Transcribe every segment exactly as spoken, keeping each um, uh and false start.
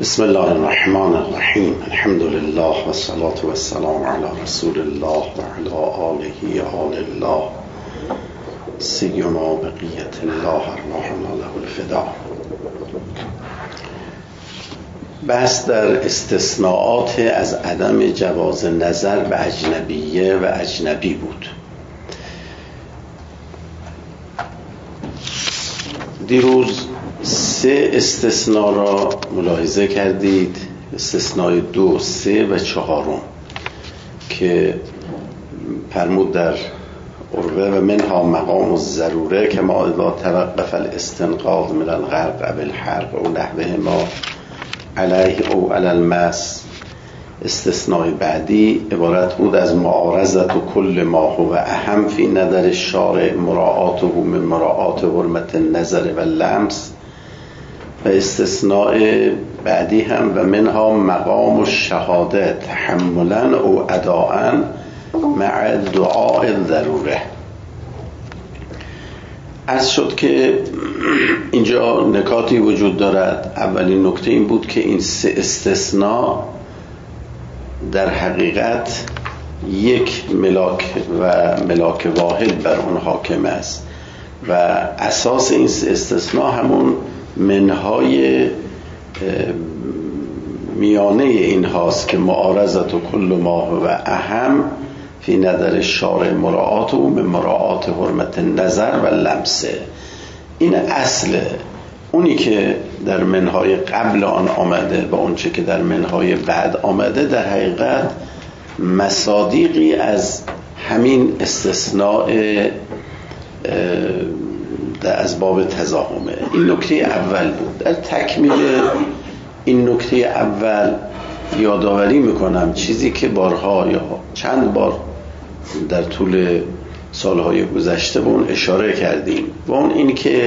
بسم الله الرحمن الرحیم. الحمد لله و الصلاة و السلام علی رسول الله و علی آله آل الله سیما بقیت الله ارواحنا له الفدا. بحث در استثناءات از عدم جواز نظر به اجنبیه و اجنبی بود. دیروز سه استثناء را ملاحظه کردید، استثناء دو، سه و چهارم که فرمود در عروه و منها مقام الضروره که ما اذا توقف الاستنقاذ من الغرق بالحرق او نحوه ما علیه او علی المس. استثناء بعدی عبارت بود از معارضت و کل ما هو اهم فی نظر الشارع مراعاته من مراعات حرمت النظر و لمس. و استثناء بعدی هم و منها مقام الشهاده تحملا او اداء مع دعاء الضروره. عرض شد که اینجا نکاتی وجود دارد. اولین نکته این بود که این سه استثناء در حقیقت یک ملاک و ملاک واحد بر اون حاکم است و اساس این استثناء همون منهای میانه این هاست که معارضت و کل ما و اهم فی نظر شارع مراعات و به مراعات حرمت نظر و لمسه. این اصل اونی که در منهای قبل آن آمده و اونچه که در منهای بعد آمده در حقیقت مصادیقی از همین استثناء از باب تضاهمه. این نکته اول بود. در تکمیل این نکته اول یادآوری میکنم چیزی که بارها یا چند بار در طول سالهای گذشته به اون اشاره کردیم و اون این که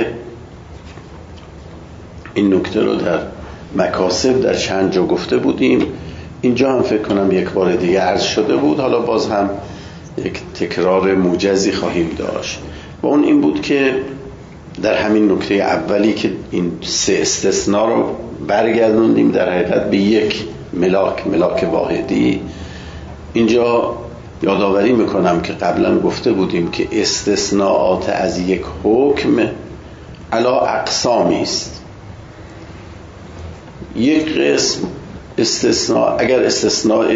این نکته رو در مکاسب در چند جا گفته بودیم. اینجا هم فکر کنم یک بار دیگه عرض شده بود، حالا باز هم یک تکرار موجزی خواهیم داشت و اون این بود که در همین نکته اولی که این سه استثناء رو برگردوندیم در حقیقت به یک ملاک ملاک واحدی. اینجا یادآوری میکنم که قبلا گفته بودیم که استثناءات از یک حکم علا اقسامی است. یک قسم استثناء اگر استثناء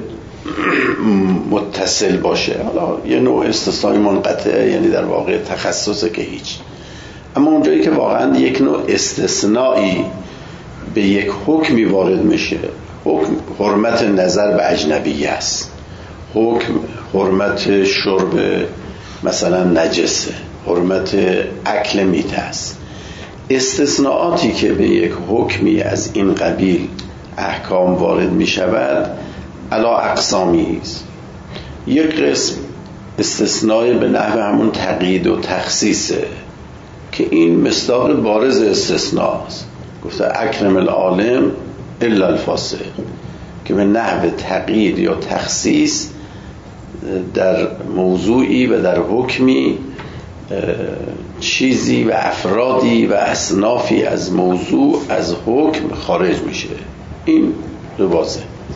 متصل باشه، حالا یه نوع استثناء منقطع یعنی در واقع تخصصه که هیچ، اما اونجایی که واقعا یک نوع استثنایی به یک حکمی وارد میشه، حکم حرمت نظر به اجنبی است، حکم حرمت شرب مثلا نجسه، حرمت اکل میته است. استثناءاتی که به یک حکمی از این قبیل احکام وارد می شود علا اقسامی است. یک قسم استثناء به نحو همون تقیید و تخصیصه که این مصداق بارز استثناء است. گفته اکرم العالم الا الفاسق، که به نحو تقیید یا تخصیص در موضوعی و در حکمی چیزی و افرادی و اصنافی از موضوع از حکم خارج میشه. این روازه.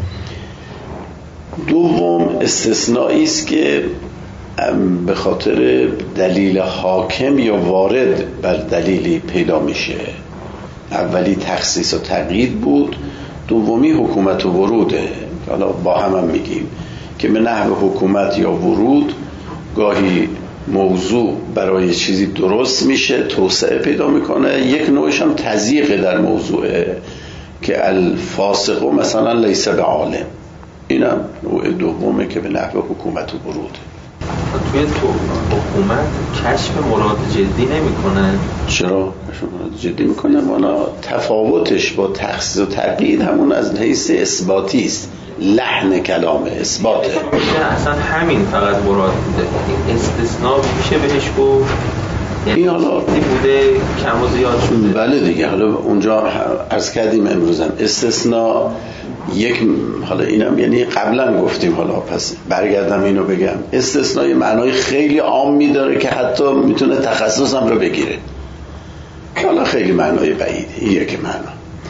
دوم استثنایی است که به خاطر دلیل حاکم یا وارد بر دلیلی پیدا میشه. اولی تخصیص و تقیید بود، دومی حکومت و وروده. حالا با هم هم میگیم که به نحو حکومت یا ورود گاهی موضوع برای چیزی درست میشه، توسعه پیدا میکنه. یک نوعش هم تضییق در موضوعه که الفاسق و مثلا لیس به عالم. اینم نوع دومه که به نحو حکومت و وروده. توی تو حکومت کشف مراد جدی نمی کنن؟ چرا؟ مراد جدی میکنن. وانا تفاوتش با تخصیص و تقیید همون از حیث اثباتی است. لحن کلام اثباته. اصلا همین فقط مراد بوده. این استثناء میشه بهش گفت این حالا بوده کم و زیاد شده. بله دیگه. حالا اونجا عرض کردیم امروزم استثناء یک، حالا اینم یعنی قبلا گفتیم، حالا پس برگردم اینو بگم. استثناء معنای خیلی عامی داره که حتی میتونه تخصص هم رو بگیره. حالا خیلی معنای بعیده. این یک معنا.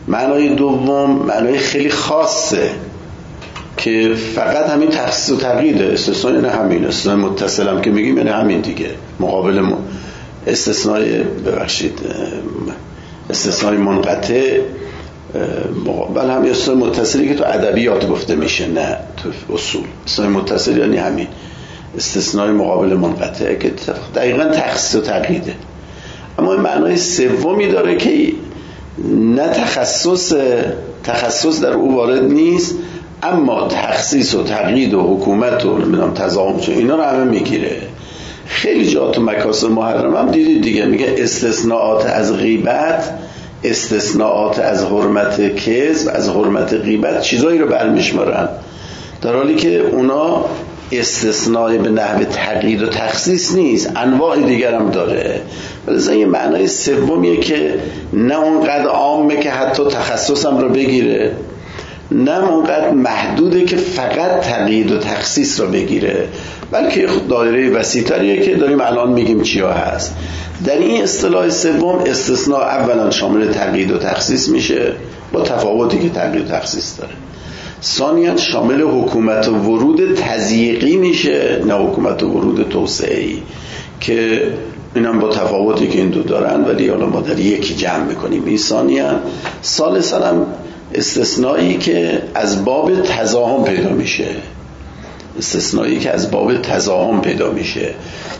معنای دوم معنای خیلی خاصه که فقط همین تخصیص و تقییده. استثناء یعنی همین، استثناء متصل هم که میگیم یعنی همین دیگه، مقابل م... استثناء ببخشید استثناء منقطع مقابل هم استثناء متصلی که تو ادبیات گفته میشه، نه تو اصول. استثناء متصل یعنی همین استثناء مقابل منقطع که دقیقاً تخصیص و تقییده. اما این معنای سومی داره که نه تخصص تخصص در او وارد نیست، اما تخصیص و تقیید و حکومت و نمیدونم تضامن اینا رو همه میگیره. خیلی جا تو مکاسب محرم هم دیدید دیگه، میگه استثناءات از غیبت، استثناءات از حرمت کذب، از حرمت غیبت چیزایی رو برمیشمارن، در حالی که اونا استثناء به نحو تقیید و تخصیص نیست، انواع دیگر هم داره. ولی این معنای سومیه که نه اونقدر عامه که حتی تخصص هم رو بگیره، نه اونقدر محدوده که فقط تقیید و تخصیص رو بگیره، بلکه دایره وسیع‌تریه که داریم الان میگیم چیا هست. در این اصطلاح سوم استثناء اولا شامل تقیید و تخصیص میشه با تفاوتی که تقیید و تخصیص داره. ثانیاً شامل حکومت و ورود تضییقی میشه، نه حکومت و ورود توسعه‌ای، که اینم با تفاوتی که این دو دارن ولی حالا ما در یکی جمع میکنیم. این ثانیاً. ثالثاً هم استثنایی که از باب تضاهم پیدا میشه، استثنایی که از باب تضاهم پیدا میشه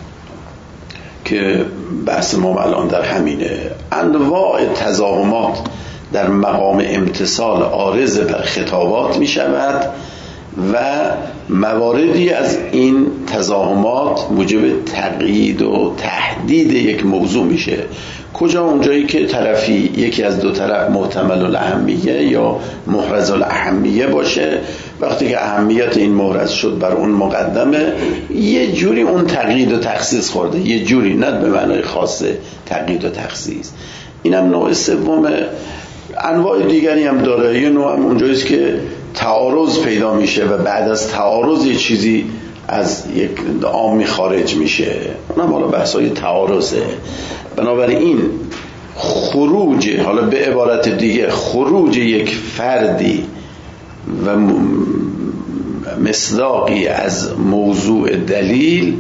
که بحث ما الان در همینه. انواع تضاهمات در مقام امتصال عارض بر خطابات می شود و مواردی از این تضاهمات موجب تقیید و تحدید یک موضوع میشه. کجا؟ اونجایی که طرفی یکی از دو طرف محتمل الاهمیه یا محرز الاهمیه باشه، وقتی که اهمیت این محرز شد بر اون مقدمه، یه جوری اون تقیید و تخصیص خورده، یه جوری، نه به معنای خاصه تقیید و تخصیص. اینم نوع سومه. انواع دیگری هم داره. یه نوع هم اونجاییست که تعارض پیدا میشه و بعد از تعارض یه چیزی از یک عامی خارج میشه، اونم حالا بحثای تعارضه. بنابراین خروج، حالا به عبارت دیگه خروج یک فردی و مصداقی از موضوع دلیل،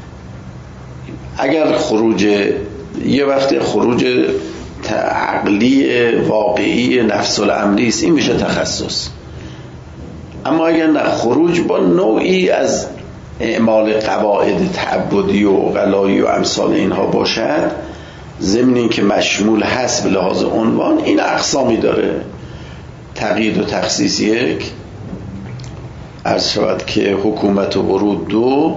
اگر خروج یه وقت خروج عقلی واقعی نفس الامری است، این میشه تخصص. اما اگر نه خروج با نوعی از اعمال قواعد تعبدی و غلایی و امثال اینها باشد، ضمن این که مشمول هست به لحاظ عنوان، این اقسامی داره. تقیید و تخصیص یک، عرض شود که حکومت و ورود دو،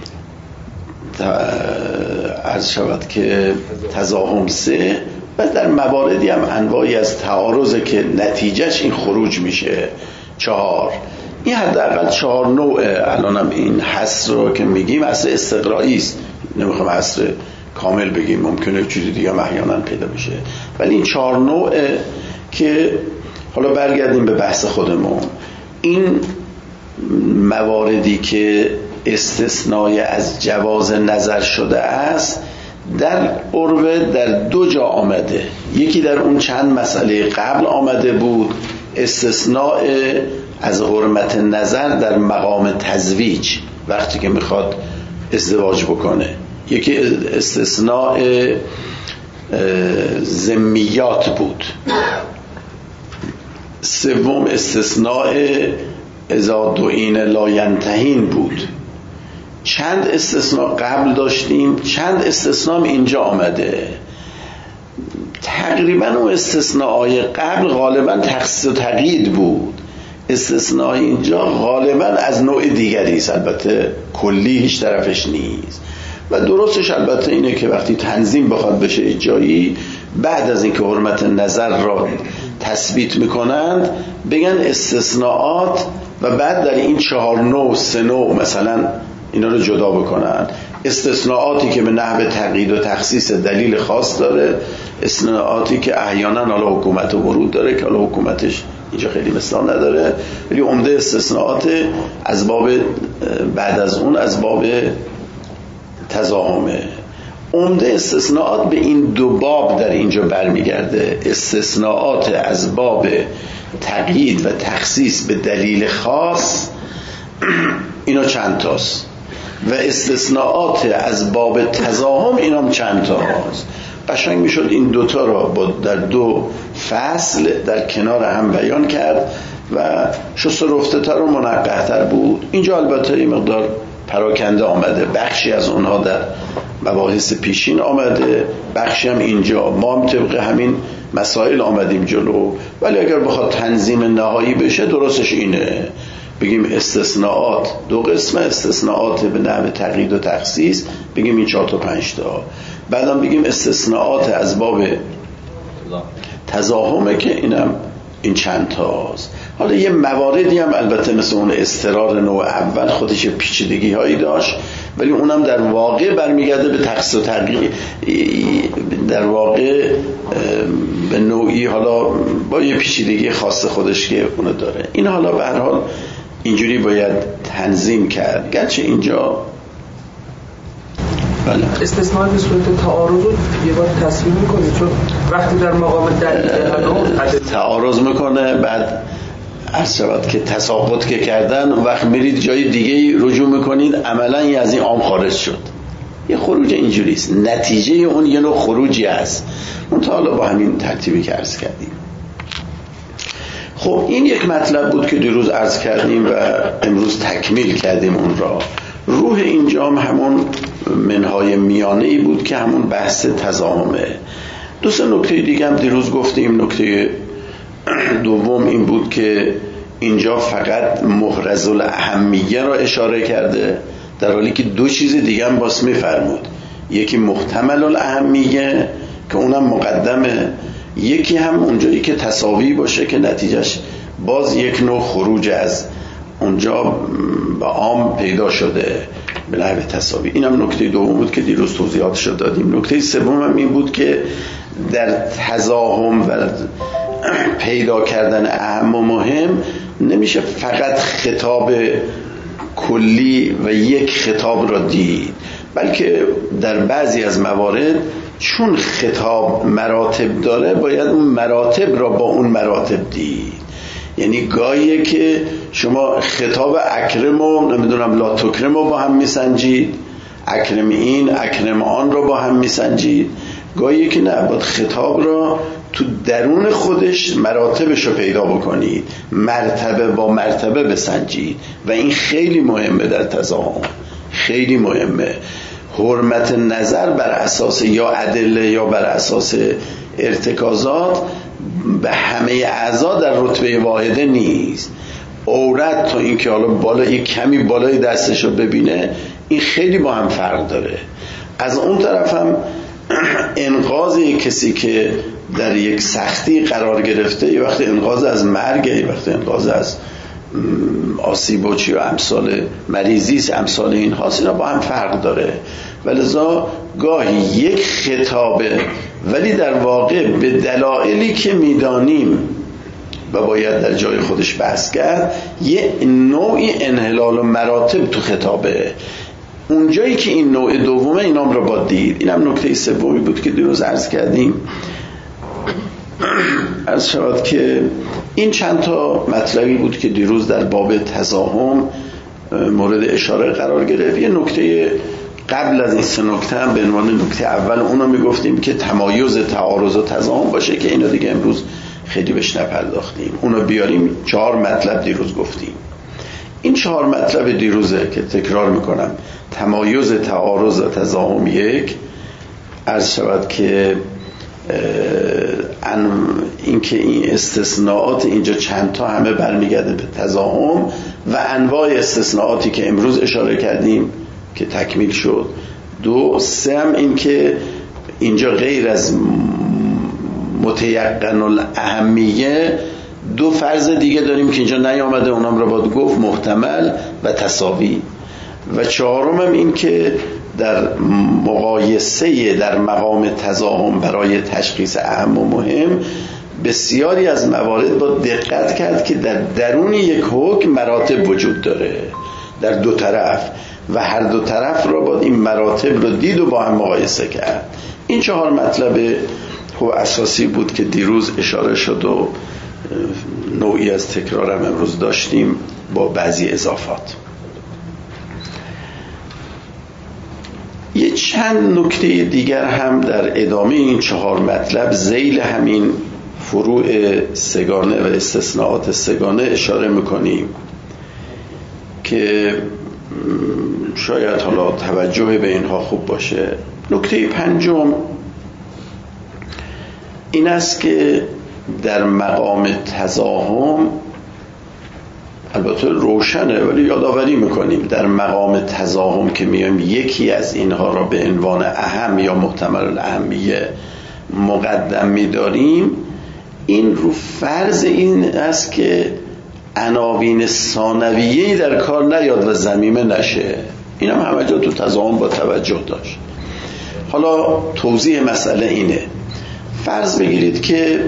عرض شود که تضاهم سه، و در مواردی هم انواعی از تعارضه که نتیجهش این خروج میشه چهار. این حداقل چهار نوعه. الانم این حصر رو که میگیم حصر استقرایی است، نمیخوام حصر کامل بگیم، ممکنه چیزی دیگه احیانا پیدا بشه، ولی این چهار نوعه که حالا برگردیم به بحث خودمون. این مواردی که استثنای از جواز نظر شده است در عربه در دو جا آمده. یکی در اون چند مسئله قبل آمده بود، استثناء از حرمت نظر در مقام تزویج، وقتی که میخواد ازدواج بکنه. یکی استثناء ذمیات بود. سوم استثناء اذا دعین لا ینتهین بود. چند استثناء قبل داشتیم، چند استثناء اینجا آمده. تقریبا اون استثناءای قبل غالبا تخصیص و تقیید بود، استثناء اینجا غالبا از نوع دیگری است، البته کلی هیچ طرفش نیست. و درستش البته اینه که وقتی تنظیم بخواد بشه جایی، بعد از اینکه حرمت نظر را تثبیت میکنند بگن استثناءات، و بعد در این چهار نوع سه نوع مثلا اینا رو جدا بکنن. استثناءاتی که به نحو تقیید و تخصیص دلیل خاص داره، استثناءاتی که احیانا حالا حکومت و ورود داره که حالا حکومتش اینجا خیلی مثلا نداره، ولی عمده استثناءات از باب بعد از اون از باب تضاهمه. عمده استثناءات به این دو باب در اینجا برمیگرده. استثناءات از باب تقیید و تخصیص به دلیل خاص، اینا چند تاست، و استثناءات از باب تضاهم، اینام چند تا هست. قشنگ میشد این دوتا را با در دو فصل در کنار هم بیان کرد و شست و رفته تر و منقح تر بود. اینجا البته این مقدار پراکنده آمده، بخشی از اونها در مباحث پیشین آمده، بخشی هم اینجا. ما هم طبق همین مسائل آمدیم جلو، ولی اگر بخواد تنظیم نهایی بشه درستش اینه، بگیم استثناءات دو قسمه، استثناءات به نحو تقیید و تخصیص، بگیم این چهار تا پنج تا. بعدم بگیم استثناءات از باب تضاهمه که اینم این چند تاست. حالا یه مواردی هم البته مثل اون استقرار نوع اول خودش پیچیدگی هایی داشت، ولی اونم در واقع برمیگرده به تخصیص و تقیید، در واقع به نوعی حالا با یه پیچیدگی خاص خودش که اونو داره. این حالا به هر حال اینجوری باید تنظیم کرد، گرچه اینجا بله. استثناء به صورت تعارض رو یه بار تصویر میکنه، چون وقتی در مقام دلیل تعارض میکنه، بعد عرض شود که تساقط که کردن، وقت میرید جای دیگه رجوع میکنید، عملا یه از این عام خارج شد. یه خروج اینجوری است، نتیجه اون یه نوع خروجی است. اون تا حالا با همین ترتیبی که عرض کردیم. خب این یک مطلب بود که دیروز عرض کردیم و امروز تکمیل کردیم اون را. روح اینجا هم همون منهای میانه‌ای بود که همون بحث تضاهمه. دو سه نکته دیگه هم دیروز گفتیم. نکته دوم این بود که اینجا فقط محرز الاهمیه را اشاره کرده، در حالی که دو چیز دیگه هم باز میفرمود. یکی محتمل الاهمیه که اونم مقدمه، یکی هم اونجایی که تساوی باشه که نتیجهش باز یک نوع خروج از اونجا به عام پیدا شده به نحو تساوی. اینم نکته دوم بود که دیروز توضیحاتش رو دادیم. نکته سوم هم این بود که در تضاهم و پیدا کردن اهم و مهم نمیشه فقط خطاب کلی و یک خطاب را دید، بلکه در بعضی از موارد چون خطاب مراتب داره باید اون مراتب را با اون مراتب دید. یعنی گاهیه که شما خطاب اکرم و نمیدونم لا تکرم رو با هم میسنجید، اکرم این اکرم آن رو با هم میسنجید، گاهیه که نه، باید خطاب را تو درون خودش مراتبش رو پیدا بکنید، مرتبه با مرتبه بسنجید و این خیلی مهمه در تضاهم، خیلی مهمه. حرمت نظر بر اساس یا ادله یا بر اساس ارتکازات به همه اعضا در رتبه واحده نیست. عورت تا اینکه حالا بالا یک کمی بالای دستش رو ببینه، این خیلی با هم فرق داره. از اون طرف هم انقاذ کسی که در یک سختی قرار گرفته، یه وقت انقاذ از مرگ، یه وقت انقاذ از آسیب و چی و امثال مریضی، امثال این هاست، اینا با هم فرق داره. ولذا گاهی یک خطابه ولی در واقع به دلایلی که میدانیم و باید در جای خودش بحث کرد، یه نوعی انحلال و مراتب تو خطابه. اونجایی که این نوع دومه اینام رو باید دید. اینم نکته سومی بود که دیروز عرض کردیم. عرض شود که این چند تا مطلبی بود که دیروز در باب تضاهم مورد اشاره قرار گرفت. یه نکته قبل از این سه نکته هم به عنوان نکته اول اونو میگفتیم که تمایز تعارض و تضاهم باشه، که اینا دیگه امروز خیلی بهش نپرداختیم. اونو بیاریم. چهار مطلب دیروز گفتیم. این چهار مطلب دیروزه که تکرار میکنم: تمایز تعارض و تضاهم یک، عرض شود که این که این استثناءات اینجا چند تا همه برمیگرده به تضاهم و انواع استثناءاتی که امروز اشاره کردیم که تکمیل شد. دو سه هم این که اینجا غیر از متیقن الاهمیه دو فرض دیگه داریم که اینجا نیامده، اونام رو باید گفت: محتمل و تساوی. و چهارم هم این که در مقایسه در مقام تضاهم برای تشخیص اهم و مهم بسیاری از موارد با دقت کرد که در درون یک حکم مراتب وجود داره. در دو طرف و هر دو طرف را باید این مراتب رو دید و با هم مقایسه کرد. این چهار مطلب خوب اساسی بود که دیروز اشاره شد و نوعی از تکرارم امروز داشتیم با بعضی اضافات. یه چند نکته دیگر هم در ادامه این چهار مطلب ذیل همین فروع سگانه و استثناءات سگانه اشاره میکنیم که شاید حالا توجه به اینها خوب باشه. نکته پنجم این است که در مقام تزاحم، البته روشنه ولی یادآوری میکنیم، در مقام تزاحم که میایم یکی از اینها را به عنوان اهم یا محتمل الاهمیه مقدم میداریم، این رو فرض این است که عناوین ثانویه‌ای در کار نیاد و ضمیمه نشه. این هم همه جا تو تزاحم با توجه داشت. حالا توضیح مسئله اینه. فرض بگیرید که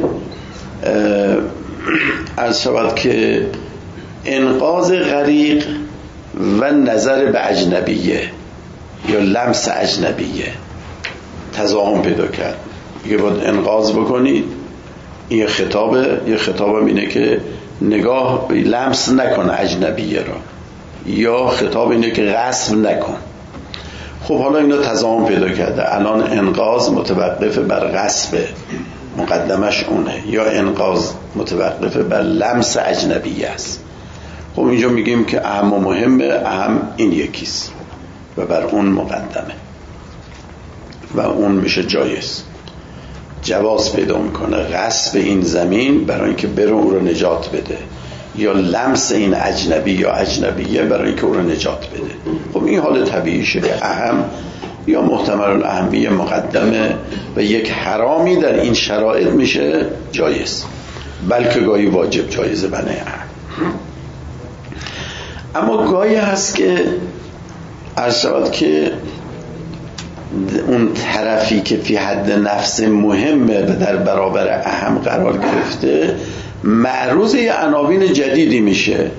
عرض شود که انقاذ غریق و نظر به اجنبیه یا لمس اجنبیه تزاحم پیدا کرد. یه باید انقاذ بکنید، این خطابه، یه خطابم اینه که نگاه لمس نکن اجنبیه را، یا خطاب اینه که غصب نکن. خب حالا اینا تزاحم پیدا کرده. الان انقاذ متوقف بر غصب، مقدمش اونه، یا انقاذ متوقف بر لمس اجنبیه است. خب اینجا میگیم که اهم و مهمه، اهم این یکیست و بر اون مقدمه و اون میشه جایز، جواز پیدا میکنه غصب این زمین برای اینکه بره او رو نجات بده، یا لمس این اجنبی یا اجنبیه برای اینکه او رو نجات بده. خب این حال طبیعیشه که اهم یا محتمل الاهمیه مقدمه و یک حرامی در این شرایط میشه جایز، بلکه گاهی واجب جایزه بنه اهم. اما گاهی هست که عرض شود که اون طرفی که فی حد نفس مهمه و در برابر اهم قرار گرفته معروض یه عناوین جدیدی میشه.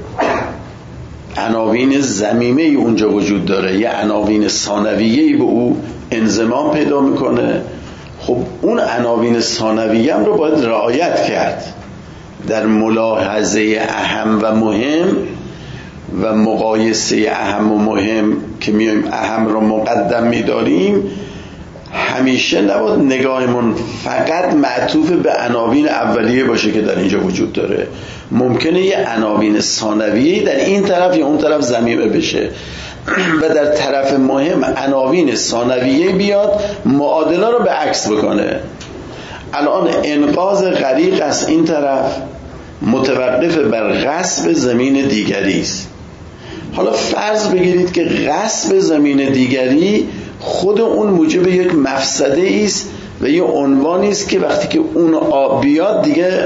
عناوین ضمیمه ای اونجا وجود داره، یه عناوین ثانویه‌ای به او انضمام پیدا میکنه. خب اون عناوین ثانویه هم رو باید رعایت کرد در ملاحظه اهم و مهم و مقایسه اهم و مهم که میایم اهم رو مقدم میداریم. همیشه نباید نگاهمون فقط معطوف به عناوین اولیه باشه که در اینجا وجود داره. ممکنه یه عناوین ثانویه در این طرف یا اون طرف ضمیمه بشه و در طرف مهم عناوین ثانویه بیاد معادله رو به عکس بکنه. الان انقاذ غریق از این طرف متوقف بر غصب زمین دیگری است. حالا فرض بگیرید که غصب زمین دیگری خود اون موجب یک مفسده است و یه عنوانی است که وقتی که اون آب بیاد دیگه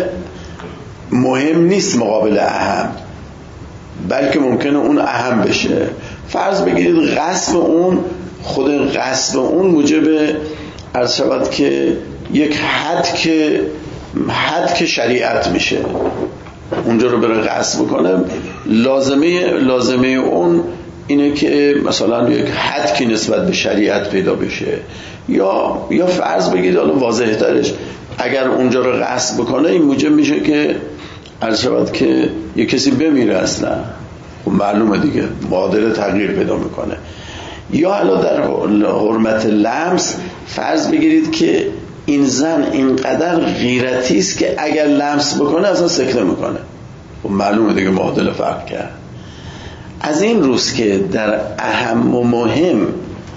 مهم نیست مقابل اهم، بلکه ممکنه اون اهم بشه. فرض بگیرید غصب اون، خود غصب اون موجب عرض شود که یک حد که حد که شریعت میشه، اونجا رو بره غصب کنه. لازمه لازمه اون اینه که مثلا یک حد که نسبت به شریعت پیدا بشه، یا یا فرض بگید حالا واضح ترش اگر اونجا رو غصب بکنه این موجب میشه که عرض شود که یک کسی بمیره اصلا. خب معلومه دیگه معادله تغییر پیدا میکنه. یا حالا در حرمت لمس فرض بگیرید که این زن اینقدر غیرتی است که اگر لمس بکنه اصلا سکته میکنه. خب معلومه دیگه معادله فرق کرد. از این روز که در اهم و مهم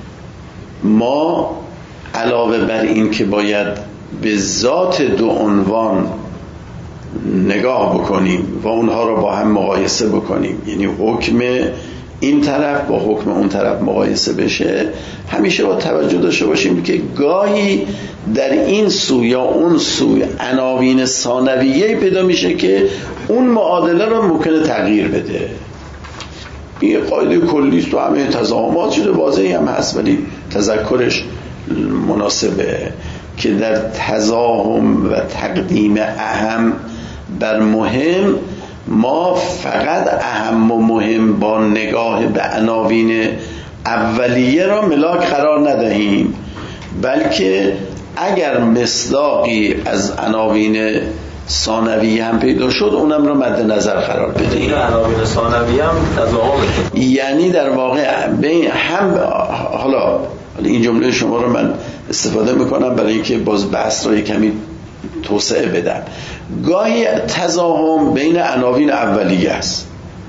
ما علاوه بر این که باید به ذات دو عنوان نگاه بکنیم و اونها رو با هم مقایسه بکنیم، یعنی حکم این طرف با حکم اون طرف مقایسه بشه، همیشه با توجه داشته باشیم که گاهی در این سو یا اون سو عناوین ثانویه‌ای پیدا میشه که اون معادله رو ممکنه تغییر بده. این قاعده کلی است تو همه تزاحمات، شده واضحی هم هست ولی تذکرش مناسبه که در تزاحم و تقدیم اهم بر مهم ما فقط اهم و مهم با نگاه به عناوین اولیه را ملاک قرار ندهیم، بلکه اگر مصداقی از عناوین ثانویه هم پیدا شد اونم رو مد نظر قرار بدهیم. عناوین ثانویه هم تضاهمه، یعنی در واقع بین هم حالا این جمله شما رو من استفاده میکنم برای اینکه باز بحث رو کمی توسعه بدم. گاهی تضاهم بین عناوین اولیه است،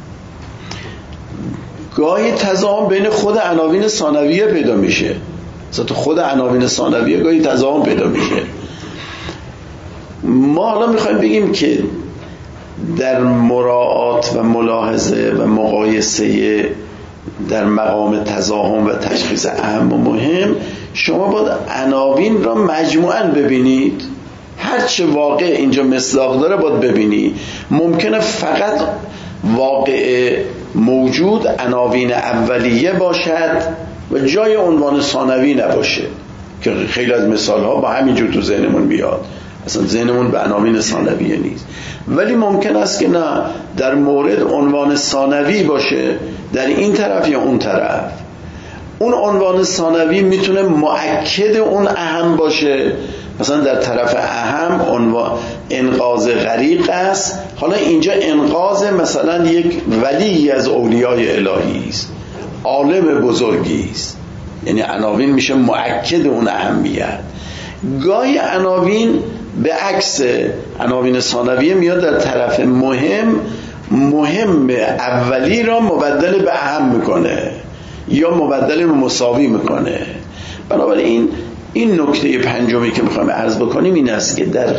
گاهی تضاهم بین خود عناوین ثانویه پیدا میشه. مثلا تو خود عناوین ثانویه گاهی تضاهم پیدا میشه. ما حالا میخوایم بگیم که در مراعات و ملاحظه و مقایسه در مقام تضاهم و تشخیص اهم و مهم، شما باید عناوین را مجموعاً ببینید، هر چه واقع اینجا مصداق داره باید ببینی. ممکنه فقط واقع موجود عناوین اولیه باشد و جای عنوان ثانوی نباشه، که خیلی از مثال ها با همین جور تو ذهنمون میاد، اصلا ذهنمون به عناوین ثانویه نیست. ولی ممکن است که نه، در مورد عنوان ثانوی باشه در این طرف یا اون طرف. اون عنوان ثانوی میتونه مؤکد اون اهم باشه، مثلا در طرف اهم عنوان انقاذ غریق است، حالا اینجا انقاذ مثلا یک ولی از اولیای الهی است، عالم بزرگی است، یعنی عناوین میشه مؤکد اون اهمیت. گاهی عناوین به عکس عناوین ثانویه میاد در طرف مهم، مهم اولی را مبدل به اهم میکنه یا مبدل به مساوی میکنه. بنابراین این نکته پنجمی که میخوایم عرض بکنیم این است که در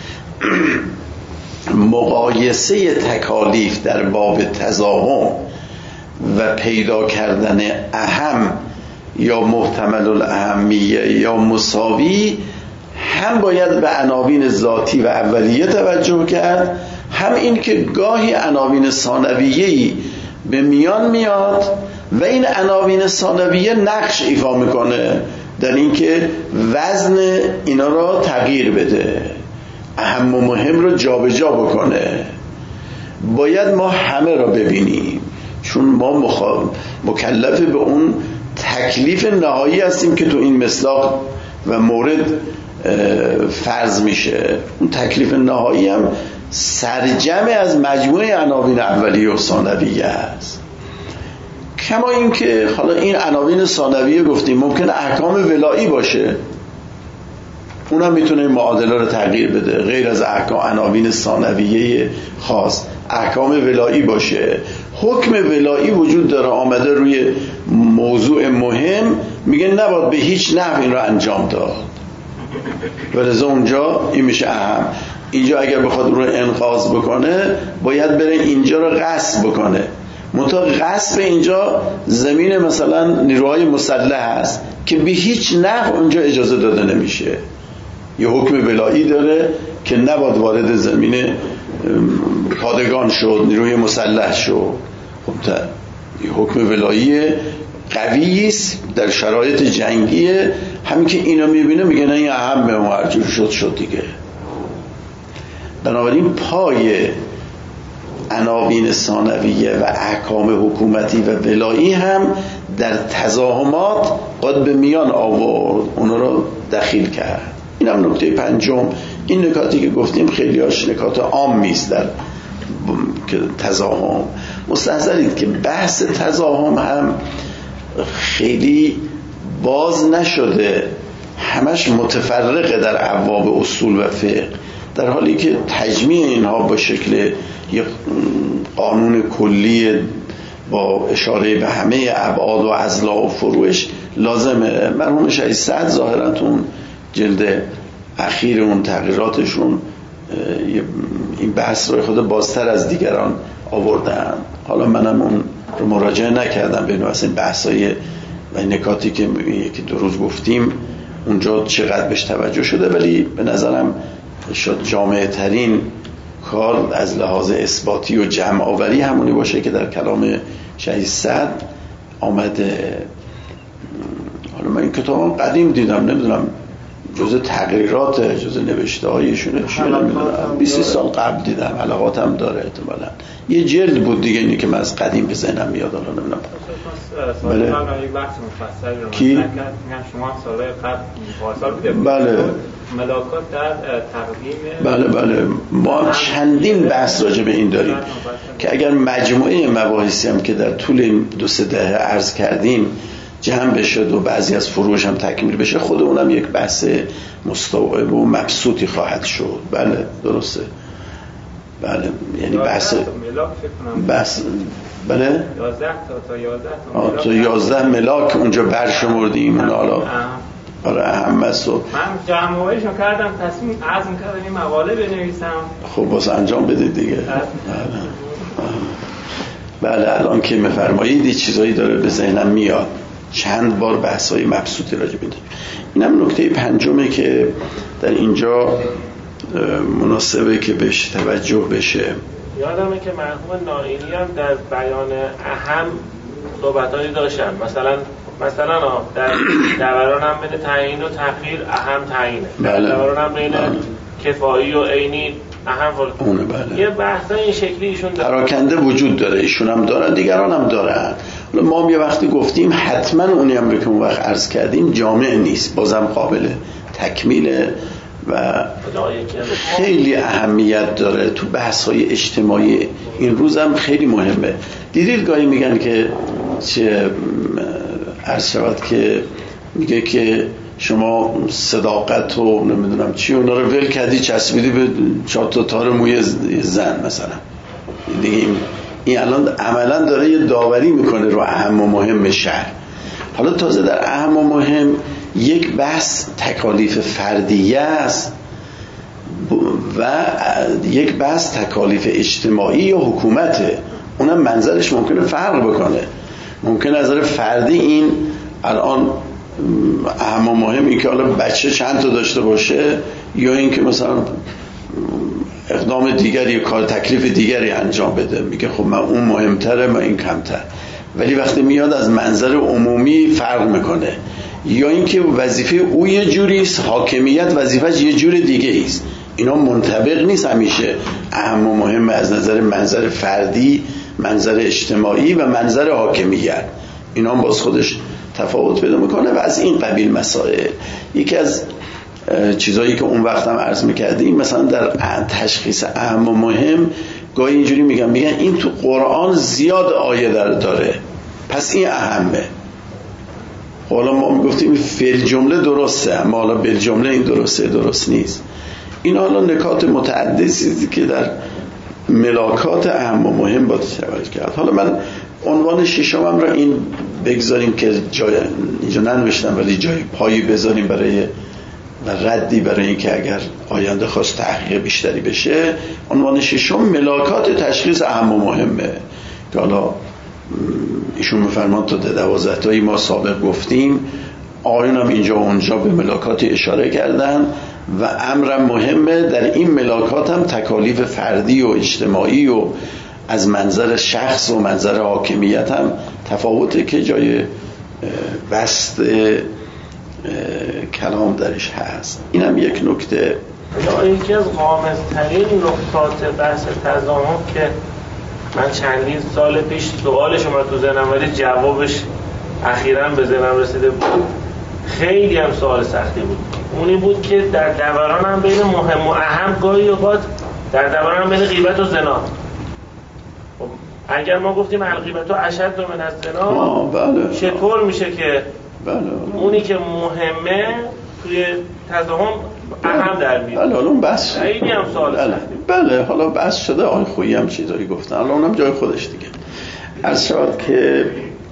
مقایسه تکالیف در باب تضاهم و پیدا کردن اهم یا محتمل الاهمیه یا مساوی، هم باید به عناوین ذاتی و اولیه توجه کرد، هم این که گاهی عناوین ثانویه‌ای به میان میاد و این عناوین ثانویه نقش ایفا میکنه در اینکه وزن اینا را تغییر بده، اهم و مهم رو جابجا بکنه. باید ما همه را ببینیم، چون ما مخ... مکلف به اون تکلیف نهایی هستیم که تو این مصداق و مورد فرض میشه. اون تکلیف نهایی هم سرجم از مجموعه عناوین اولیه و ثانویه است. کما این که حالا این عناوین ثانویه گفتیم ممکنه احکام ولایی باشه، اونم میتونه این معادله رو تغییر بده، غیر از احکام عناوین ثانویه خاص احکام ولایی باشه. حکم ولایی وجود داره، آمده روی موضوع مهم، میگه نباید به هیچ نحو این رو انجام داد، ولذا اونجا این میشه اهم. اینجا اگر بخواد رو انقاذ بکنه باید بره اینجا رو غصب بکنه، منتها غصب اینجا زمین مثلا نیروهای مسلح هست که به هیچ نحو اونجا اجازه داده نمیشه. یه حکم ولایی داره که نباید وارد زمین پادگان شد، نیروی مسلح شد. خب تا یه حکم ولایی قوی است در شرایط جنگیه، همین که اینا میبینه میگه نه این اهمه و هرجور شد شد دیگه. بنابراین پای عناوین ثانویه و احکام حکومتی و ولایی هم در تضاهمات باید به میان آورد، اونا رو دخیل کرد. این هم نکته پنجم. این نکاتی که گفتیم خیلی هاش نکات عامی است در تضاهم. مستحضرید که بحث تضاهم هم خیلی باز نشده، همش متفرقه در ابواب اصول و فقه، در حالی که تجمیع اینها با شکل یک قانون کلی با اشاره به همه ابعاد و اضلاع و فروش لازمه. مرحوم شهید سعد ظاهراً تو اون جلد اخیر اون تغییراتشون این بحث رو خود بازتر از دیگران آوردن. حالا منم اون رو مراجعه نکردم به نوع این بحثای و نکاتی که یکی دو روز گفتیم اونجا چقدر بهش توجه شده، ولی به نظرم شاید جامعه ترین کار از لحاظ اثباتی و جمع آوری همونی باشه که در کلام شهید سعد آمده. حالا من این کتاب قدیم دیدم، نمیدونم جزء تغییرات جزء نوشته هایشونه چیه نمیدونم بیست سال قبل دیدم حلقات هم داره احتمالاً یه جلد بود دیگه اینی که من از قدیم به ذهنم میاد الان نمیدونم بله یک بحث مفصلی رو کی؟ میگم شما سالهای قبل پارسال بوده بله ملاکات در تقدیم بله بله ما چندین بحث راجع به این داریم که اگر مجموعه مباحثی هم که در طول این دو سه دهه عرض کردیم جمع بشه و بعضی از فروش هم تکمیل بشه خود اونم یک بحث مستوعب و مبسوطی خواهد شد. بله درسته بله یعنی بحث بحث بله یازده تا تا یازده تا تا یازده ملاک اونجا برشمردیم اون حالا آره اهم است. من جمع‌آوریشو کردم تصمیم عزم کردم این مقاله بنویسم. خب باز انجام بدید دیگه. بله بله الان که میفرمایید چیزایی داره به ذهنم میاد چند بار بحث‌های مبسوطی راجع به اینم نکته پنجمه که در اینجا مناسبه که بهش توجه بشه. یادمه که مرحوم نائینی هم در بیان اهم صحبتایی داشتن مثلا مثلا در دوران هم بین تعیین و تأخیر اهم تعیینه بله. در دوران هم بین بله. کفایی و عینی اهم اونه بله. یه بحثای این شکلی ایشون داره پراکنده وجود داره ایشون هم دارن دیگران هم دارن. ما هم یه وقتی گفتیم حتما اونی هم رو که اون وقت عرض کردیم جامع نیست بازم قابل تکمیله و خیلی اهمیت داره تو بحث‌های اجتماعی این روز هم خیلی مهمه. دیدید گاهی میگن که چه عرض شود که میگه که شما صداقت و نمیدونم چی اونا رو ول کردی چسبیدی به چهار تا تار موی زن مثلا دیگه این, این الان عملا داره یه داوری میکنه رو اهم و مهم شهر. حالا تازه در اهم و مهم یک بحث تکالیف فردیه است و یک بحث تکالیف اجتماعی یا حکومته اونم منظرش ممکنه فرق بکنه. ممکنه از نظر فردی این الان اهم و مهم این که حالا بچه چند تا داشته باشه یا این که مثلا اقدام دیگری کار تکلیف دیگری انجام بده میگه خب من اون مهمتره من این کمتر ولی وقتی میاد از منظر عمومی فرق میکنه یا اینکه وظیفه او یه جوری است حاکمیت وظیفه‌اش یه جور دیگه است. اینا منطبق نیست همیشه اهم و مهم از نظر منظر فردی منظر اجتماعی و منظر حاکمیت اینا هم باز خودش تفاوت پیدا میکنه و از این قبیل مسائل. یکی از چیزایی که اون وقت هم عرض میکردیم مثلا در تشخیص اهم و مهم گاهی اینجوری میگن میگن این تو قرآن زیاد آیه داره پس این اهمه. حالا ما میگفتیم فعل جمله درسته اما حالا بل جمله این درسته درست نیست. این حالا نکات متعددی که در ملاکات اهم و مهم باید توجه کرد. حالا من عنوان ششمم را این بگذاریم که جای اینجا ننوشتم ولی جای پایی بذاریم برای و ردی برای اینکه اگر آینده خواست تحقیق بیشتری بشه. عنوان ششم ملاکات تشخیص اهم و مهمه که حالا ایشون میفرمان تا دوازده تایی ما سابق گفتیم آیون هم اینجا و اونجا به ملاکات اشاره کردن و امرم مهمه در این ملاکات هم تکالیف فردی و اجتماعی و از منظر شخص و منظر حاکمیت هم تفاوته که جای بست کلام درش هست. این هم یک نکته. یکی از غامض‌ترین نقطات بحث تضامن که من چندین سال پیش سوالش اومد تو ذهنم ولی جوابش اخیراً به ذهنم رسیده بود خیلی هم سوال سختی بود. اونی بود که در دوران هم بین مهم و اهم گاهی اوقات در دوران هم بین غیبت و زنا خب اگر ما گفتیم الغیبت و اشد من از زنا بله. چطور میشه که بله. اونی که مهمه توی تضامن اهم در میاد؟ بله اون بس خیلی هم سوال بله. بله حالا بس شده آقای خویی هم چیزایی گفتن الان اونم جای خودش دیگه. عرض شد که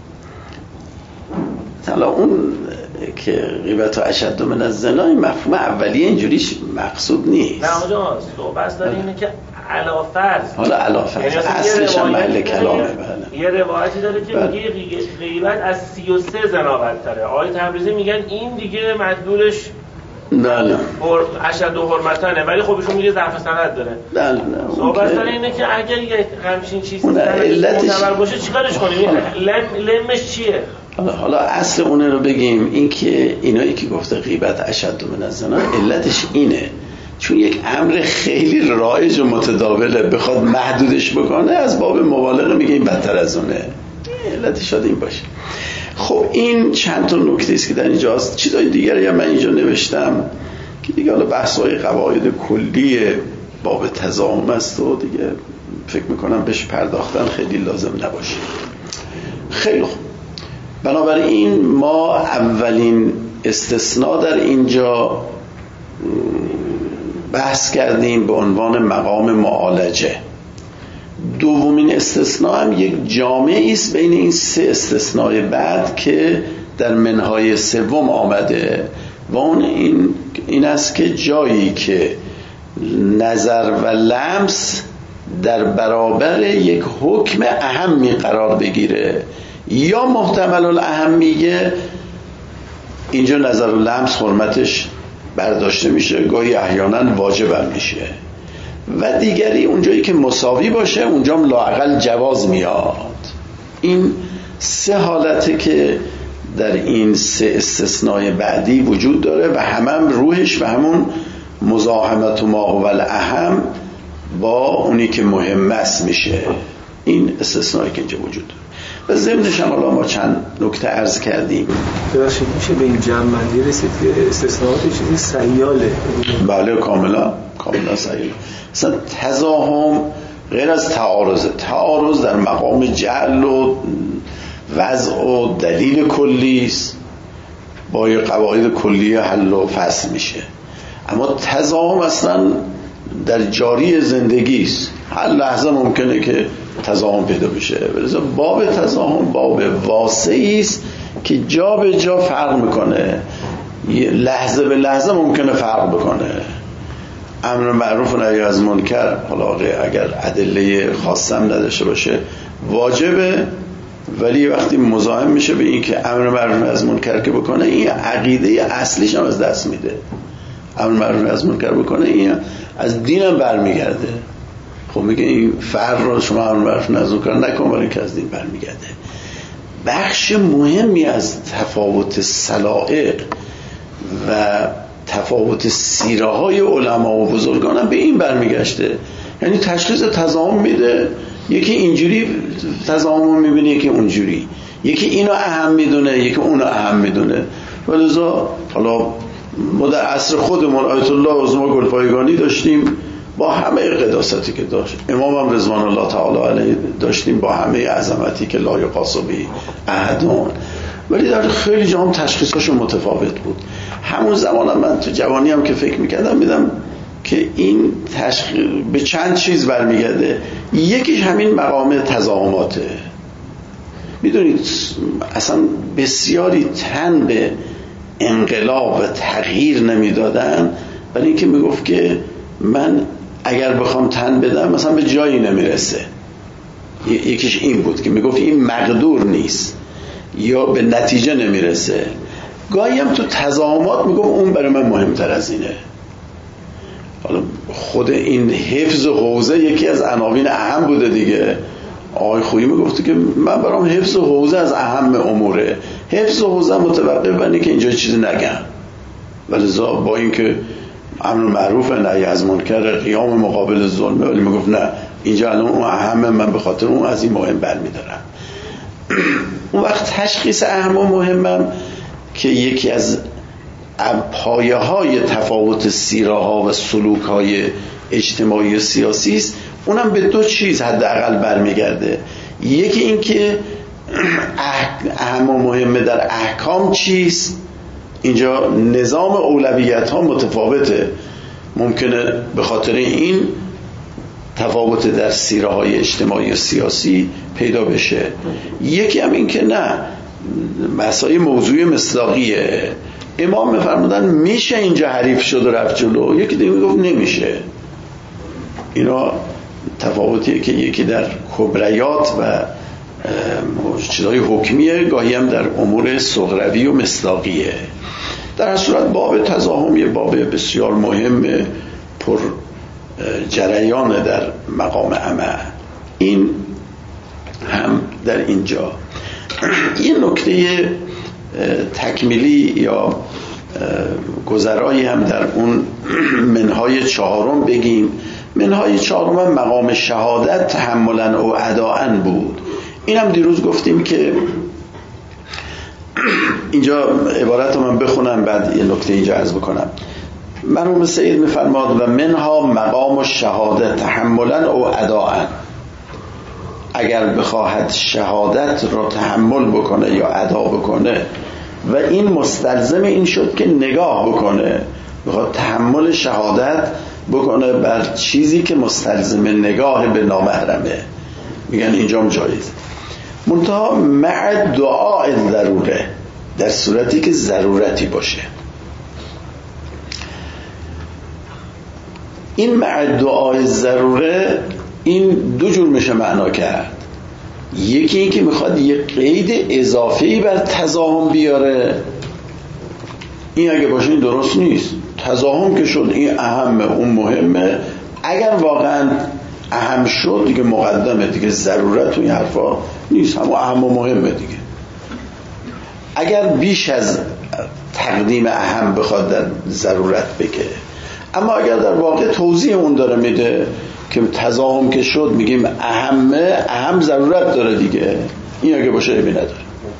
حالا اون که غیبت و اشد من از زنا این مفهوم اولیه اینجوری مقصود نیست. نه آجا صحبت داره اینه که علافرز حالا علافرز اصلش هم محل کلامه. بله. یه روایتی داره که بله. میگه غیبت از سی و سه زنا بدتره. آقای تبریزی میگن این دیگه مدلولش بله اشد و حرمتانه ولی خب ایشون میگه ضعف سند داره. بله نه صحبت داره اینه که اگر یه همچین چیزی علتش معتبر باشه چیکارش کنیم؟ لم لمش چیه؟ حالا حالا اصل اون رو بگیم. این که اینایی که گفته غیبت اشد من الزنا، علتش اینه چون یک امر خیلی رایج و متداوله، بخواد محدودش بکنه از باب مبالغه میگه این بدتر از اونه. علتش شاید این باشه. خب این چند تا نکته است که در اینجا هست. چیزای دیگری هم من اینجا نوشتم که دیگه حالا بحث‌های قواعد کلی باب تضاهم است و دیگه فکر میکنم بهش پرداختن خیلی لازم نباشه. خیلی خوب، بنابراین ما اولین استثناء در اینجا بحث کردیم به عنوان مقام معالجه. دومین استثناء هم یک جامعی است بین این سه استثناء بعد که در منهای سوم آمده و اون این این است که جایی که نظر و لمس در برابر یک حکم اهمی قرار بگیره یا محتمل الاهمیه، اینجا نظر و لمس حرمتش برداشته میشه، گاهی احیانا واجب هم میشه. و دیگری اونجایی که مساوی باشه اونجا هم لااقل جواز میاد. این سه حالته که در این سه استثناء بعدی وجود داره و همه هم روحش و همون مزاحمت و ما هو الاهم با اونی که مهم است میشه. این استثنایی که اینجا وجود داره. و ضمنش هم حالا ما چند نکته عرض کردیم. ببخشید میشه به این جمع‌بندی رسید که استثناءات چیزی سیاله؟ بله کاملا کاملا سیاله. مثلا تضاهم غیر از تعارض، تعارض در مقام جعل و وضع و دلیل کلی است، با قواعد کلی حل و فصل میشه. اما تضاهم اصلا در جاری زندگی است، هر لحظه ممکنه که تضاهم پیدا بشه. ولی باب تضاهم باب واسعی است که جا به جا فرق میکنه، لحظه به لحظه ممکنه فرق بکنه. امر معروف و نهی از منکر حالا اگر ادله خاصه هم نداشته باشه واجبه، ولی وقتی مزاحم میشه به این که امر معروف از منکر که بکنه، این عقیده اصلیش هم از دست میده. امر معروف از منکر بکنه این از دینم برمیگرده. خب میگه این فرد رو شما امر معروف از منکر نکن برای که از دین برمیگرده. بخش مهمی از تفاوت سلائق و تفاوت سیره های علما و بزرگان هم به این برمیگشته. یعنی تشخیص تضاهم میده، یکی اینجوری تضاهم میبینه، یکی اونجوری، یکی اینو اهم میدونه، یکی اونو اهم میدونه. ولذا حالا ما در عصر خودمون آیت الله عظما گلپایگانی داشتیم با همه قداستی که داشت، امام هم رضوان الله تعالی علیه داشتیم با همه عظمتی که لا یقاس به احدون، ولی در خیلی جا هم تشخیصاشون متفاوت بود. همون زمان هم من تو جوانی هم که فکر میکردم میدم که این تشخیص به چند چیز برمیگرده. یکیش همین مقام تضاهماته. میدونید اصلا بسیاری تن به انقلاب و تغییر نمیدادن، ولی اینکه میگفت که من اگر بخوام تن بدم مثلا به جایی نمیرسه. یکیش این بود که میگفت این مقدور نیست یا به نتیجه نمیرسه. گاهی هم تو تضاهمات میگفت اون برای من مهمتر از اینه. حالا خود این حفظ حوزه یکی از عناوین اهم بوده دیگه. آقای خویی میگفت که من برام حفظ حوزه از اهم اموره. حفظ حوزه متوقف بر اینه که اینجا چیزی نگم، ولذا با اینکه امر معروف نهی از منکر قیام مقابل ظلم، ولی میگفت نه اینجا الان اون اهمه، من به خاطر اون از این مهم برمیدارم. اون وقت تشخیص اهم و مهمم که یکی از پایه های تفاوت سیره ها و سلوک های اجتماعی و سیاسی است، اونم به دو چیز حداقل برمیگرده. یکی این که اهم و مهمه در احکام چیست. اینجا نظام اولویت ها متفاوته، ممکنه به خاطر این تفاوت در سیره های اجتماعی و سیاسی پیدا بشه. یکی هم این که نه، مسائل موضوع مصداقیه. امام میفرمودن میشه اینجا حریف شد و رفت جلو، یکی دیگه میگفت نمیشه. اینا تفاوتیه که یکی در کبریات و چیزهای حکمیه، گاهی هم در امور صغروی و مصداقیه. در هر صورت باب تضاهم یه باب بسیار مهم پر جریان در مقام عمل. این هم در اینجا. یه نکته تکمیلی یا گذرایی هم در اون منهای چهارم بگیم. منهای چهارم هم مقام شهادت تحملا و اداءً بود. اینم دیروز گفتیم که اینجا عبارت رو من بخونم بعد یه نکته اینجا عرض بکنم. مرحوم سید میفرماد و منها مقام شهادت تحملا و اداءً، اگر بخواهد شهادت را تحمل بکنه یا ادا بکنه و این مستلزم این شد که نگاه بکنه، بخواد تحمل شهادت بکنه بر چیزی که مستلزم نگاه به نامحرمه، میگن اینجا جایز. منتها مع دعای ضروره، در صورتی که ضرورتی باشه. این مع دعای ضروره این دو جور میشه معنا کرد. یکی این که میخواد یه قید اضافه‌ای بر تزاحم بیاره، این اگه باشه این درست نیست. تزاحم که شد این اهمه اون مهمه، اگر واقعا اهم شد دیگه مقدمه، دیگه ضرورت و این حرفا نیست، همون اهم و مهمه دیگه. اگر بیش از تقدیم اهم بخواد در ضرورت بگه، اما اگر در واقع توضیح اون داره میده که تزاحم که شد میگیم اهمه، اهم ضرورت داره دیگه، این اگه باشه عیبی نداره.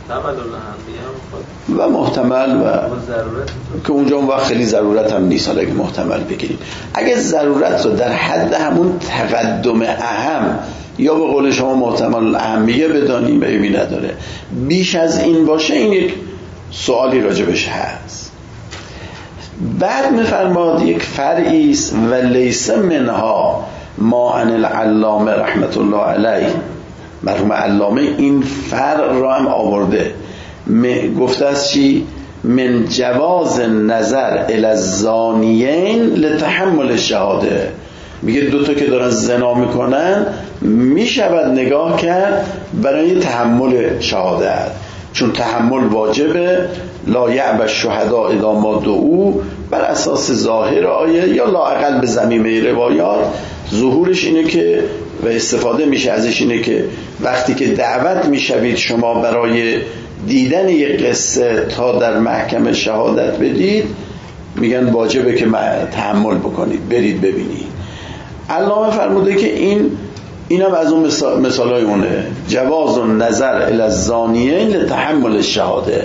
و محتمل و که اونجا اون وقت خیلی ضرورت هم نیست. حالا اگه محتمل بگیریم، اگه ضرورت رو در حد همون تقدم اهم یا به قول شما محتمل اهمیه بدانیم عیبی نداره. بیش از این باشه این یک سوالی راجبش هست. بعد میفرماد یک فرعی است و لیس منها ما عن العلامه رحمت الله علیه، مرحوم علامه این فرع را هم آورده، گفته است چی؟ من جواز نظر الی الزانیین لتحمل شهاده. میگه دوتا که دارن زنا میکنن میشود نگاه کرد برای تحمل شهادت، چون تحمل واجبه. لا یعب الشهداء اذا ما دعوا، بر اساس ظاهر آیه یا لااقل به ضمیمه روایات ظهورش اینه که و استفاده میشه ازش اینه که وقتی که دعوت میشوید شما برای دیدن یک قصه تا در محکمه شهادت بدید، میگن واجبه که تحمل بکنید، برید ببینید. علامه فرموده که این اینم از اون مثال مثالای اونه، جواز نظر الی الزانیین لتحمل شهاده.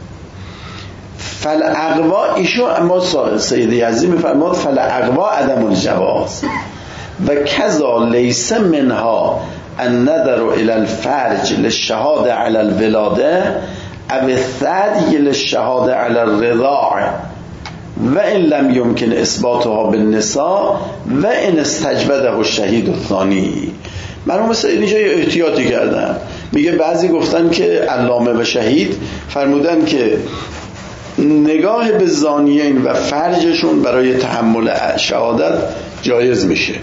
فالاقوا ایشو، اما سید یزدی میفرماد فالاقوا عدم الجواز و کذا لیس منها النظر الى الفرج للشهاده على الولاده او الثدی للشهاده على الرضاع و ان لم يمكن اثباتها بالنساء و ان استجبده الشهید الثانی. مرحوم سید اینجا یه احتیاطی کردن، میگه بعضی گفتن که علامه و شهید فرمودن که نگاه به زانیین و فرجشون برای تحمل شهادت جایز میشه،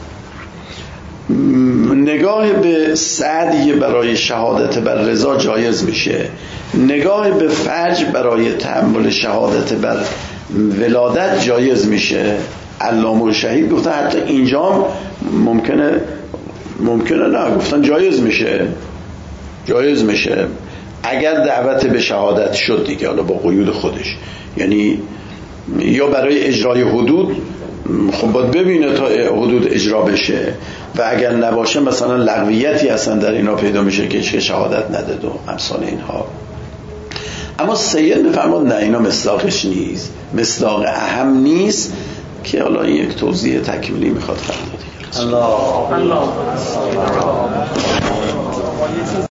نگاه به سعدی برای شهادت بر رضا جایز میشه، نگاه به فرج برای تحمل شهادت بر ولادت جایز میشه. علامه و شهید گفتن حتی اینجا ممکنه ممکنه نه، گفتن جایز میشه، جایز میشه اگر دعوت به شهادت شد دیگه، حالا با قیود خودش، یعنی یا برای اجرای حدود، خب باید ببینه تا حدود اجرا بشه، و اگر نباشه مثلا لغویتی اصلا در اینا پیدا میشه که چه شهادت نده و امثال اینها. اما سید میفرماد نه، اینا مصداقش نیست، مصداق اهم نیست، که حالا این یک توضیح تکمیلی میخواد فردا دیگه. الله الله